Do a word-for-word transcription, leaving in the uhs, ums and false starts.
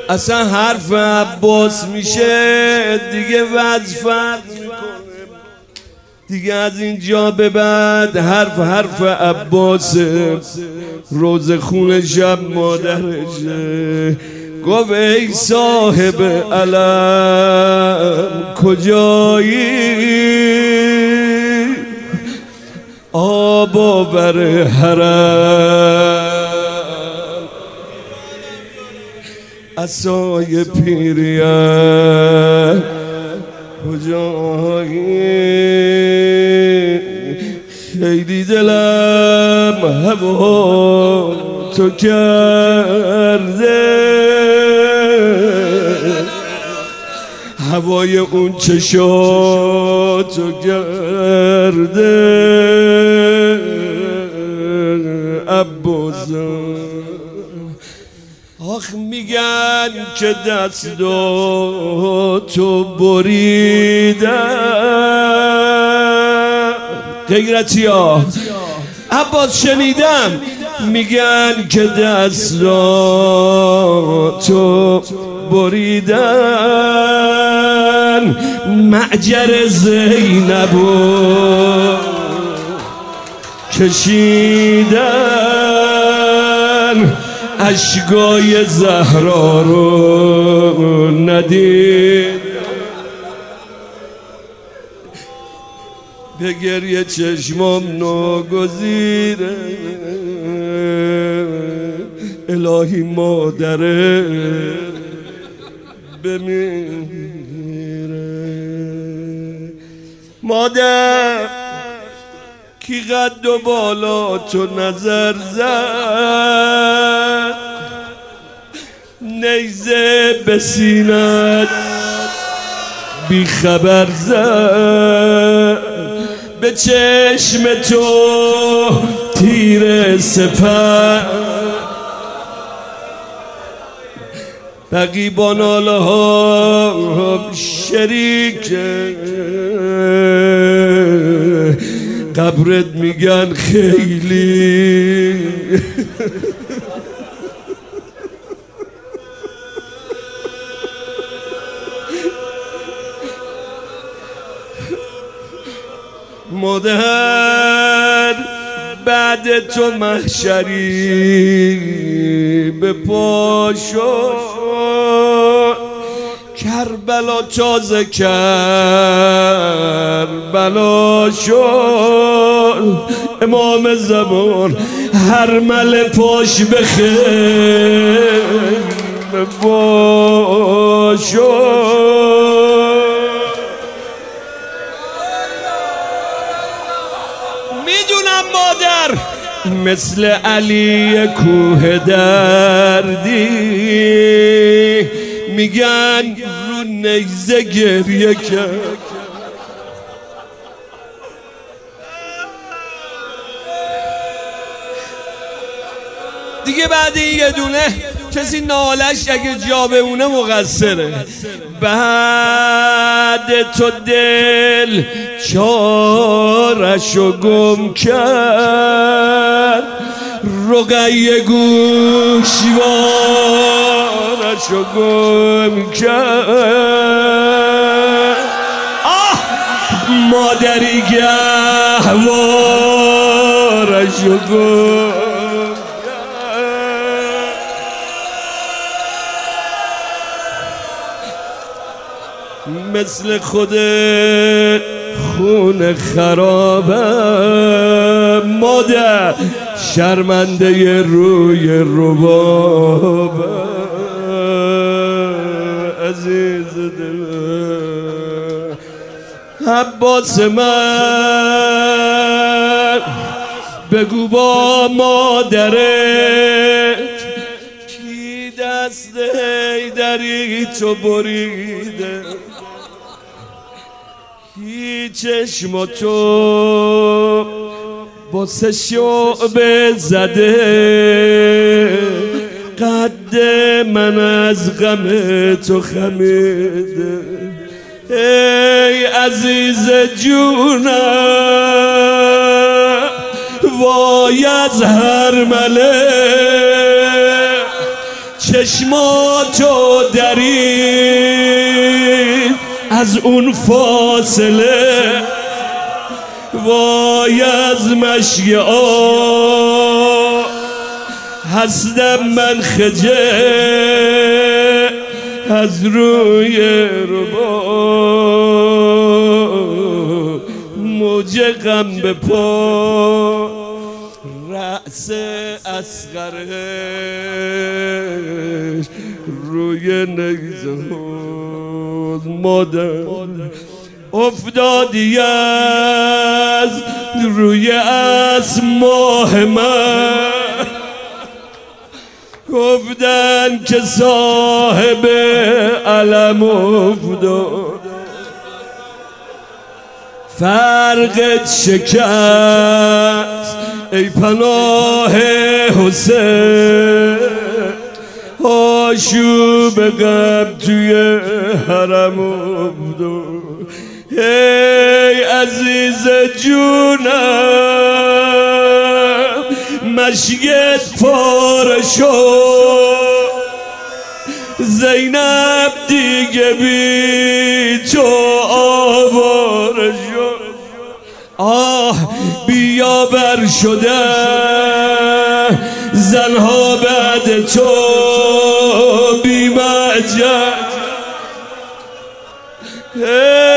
اصلا حرف عباس میشه دیگه وضع فرق میکنه دیگه. از اینجا به بعد حرف حرف عباس روز خون شب مادرشه. گفت ای صاحب علم کجایی، آب آور حرم عصای پیریان کجایی. خیلی دلم هوا تو کرده، هوای اون چشاتو کرده عباسم. آخ میگن که دستاتو بریدن، غیرتی ها عباس شنیدم میگن که دستاتو بریدن، معجر زینبو کشیدن، اشکای زهرا رو ندید، به گریه چشمام ناگزیره. الهی مادره بمیره. مادر کی قد و بالا تو نظر زد، نیزه به سینت بی خبر زد، به چشم تو تیر سپر، بقیبا ناله ها شریک قبرت میگن خیلی. مادر بعد تو محشری به پا شد، کربلا تازه کربلا شد، امام زمان هر مل پاش به خیر به پا شد. میدونم مادر مثل علی کوه دردی، میگن رو نیزه گریه کرد. دیگه بعد این یه دونه کسی نالش اگه جا بمونه مقصره. بعد تو دل چارشو گم کرد، رقیه گوشوارشو گم کرد. آه مادری گهوارشو گم مثل خود خون خرابم. مادر شرمنده روی ربابم، عزیز دلم عباس من، بگو با مادرت کی دست حیدری تو بریده، کی چشم تو با سه شعبه زده، قد من از غم تو خمیده. ای عزیز جونم وای از هر مله، چشماتو درید از اون فاصله، وای از مشی آه هستم من خجل از روی ربا، موج غم به پا رأس اصغرش روی نیزه مادر افتادی از روی از ماه من، گفتن که صاحب علم افتاد، فرقت شکست ای پناه حسین، آشوب غم توی حرم افتاد. ای عزیز جونم مشیت پاره شد، زینب دیگه بی تو آواره شد. آه بیابر شده زنها بعد تو بی مجد.